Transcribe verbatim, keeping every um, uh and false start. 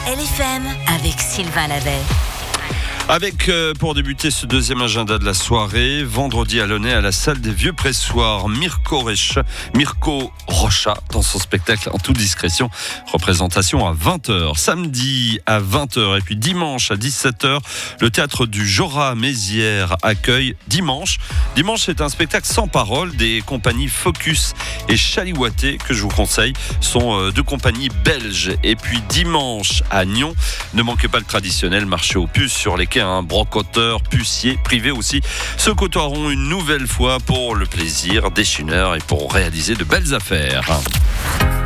L F M avec Sylvain Lavet. Avec, euh, pour débuter ce deuxième agenda de la soirée, vendredi à Launay à la salle des Vieux Pressoirs, Mirko, Recha, Mirko Rocha dans son spectacle En toute discrétion, représentation à vingt heures. Samedi à vingt heures et puis dimanche à dix-sept heures, le théâtre du Jorat Mézières accueille Dimanche. Dimanche, c'est un spectacle sans parole des compagnies Focus et Chaliwaté que je vous conseille. Ce sont euh, deux compagnies belges. Et puis dimanche à Nyon, ne manquez pas le traditionnel marché aux puces sur les quais. Un brocanteur, pucier, privé aussi, se côtoieront une nouvelle fois pour le plaisir des chineurs et pour réaliser de belles affaires.